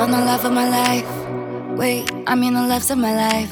found the love of my life. Wait, I mean the loves of my life.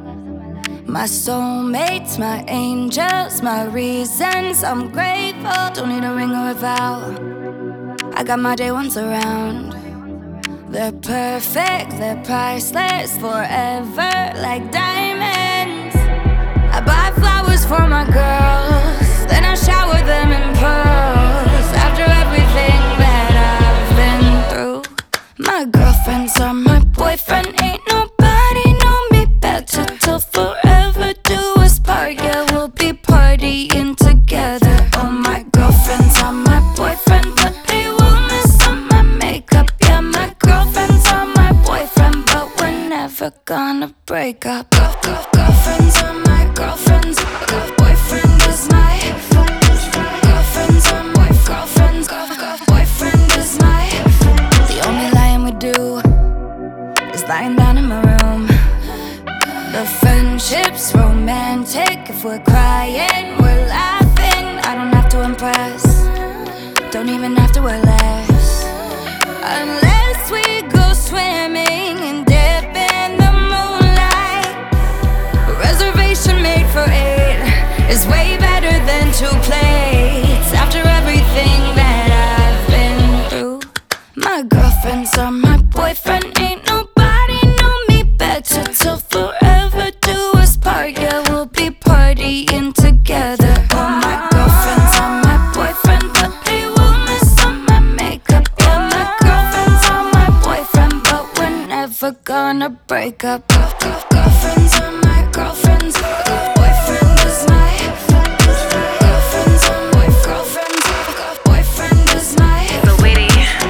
My soulmates, my angels, my reasons. I'm grateful, don't need a ring or a vow. I got my day ones around. They're perfect, they're priceless, forever like diamonds. I buy flowers for my girls, then I shower them in pearls. After everything that I've been through, my girlfriends are my boyfriend. Ain't nobody know me better. Till forever do us part, yeah, we'll be partying together. Oh, my girlfriends are my boyfriend, but they will mess up my makeup. Yeah, my girlfriends are my boyfriend, but we're never gonna break up. Girlfriends are my girlfriends, boyfriend is my girlfriends are my girlfriends, boyfriend is my. The only lying we do is lying down in my room. The friendship's romantic. If we're crying, we're laughing. I don't have to impress, don't even have to wear less. Unless we go swimming and dip in the moonlight. Reservation made for 8 is way better than 2 plates. After everything that I've been through, my girlfriends are my boyfriend. Ain't nobody know me better. Till forever do us part, yeah, we'll be partying together. Oh, my girlfriends are my boyfriend, but they will mess up my makeup. Yeah, my girlfriends are my boyfriend, but we're never gonna break up. Girlfriends are my girlfriends, boyfriend is my. Girlfriends are my girlfriends, boyfriend is my. So witty.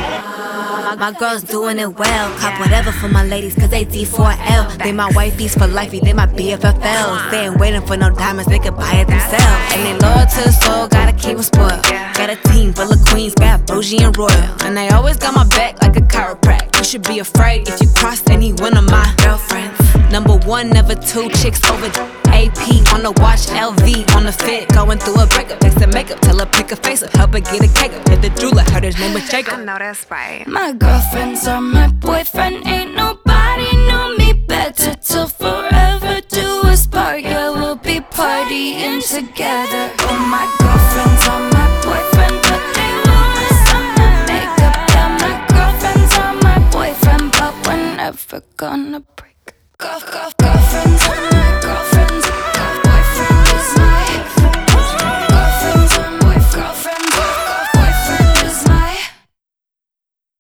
My girls doing it well. Cop whatever for my ladies, cause they D4L. They my wifeys for lifey, they my BFFLs. They ain't waiting for no diamonds, they could buy it themselves. And they loyal to the soul, gotta keep them spoiled. Got a team full of queens, got bougie and royal. And they always got my back like a chiropractor. You should be afraid if you cross any one of my girlfriends. Number 1, never 2, chicks over AP on the watch, LV on the fit. Going through a breakup, fix the makeup, tell her pick a face up, help her get a cake up. Hit the jeweler, heard his name was Jacob. I know that's right. My girlfriends are my boyfriend. Ain't nobody know me better. Till forever do us part, yeah, we'll be partying together. Oh, my girlfriends are my boyfriend, but they will mess up my makeup. Yeah, my girlfriends are my boyfriend, but we're never gonna break. Girlfriends are my girlfriend.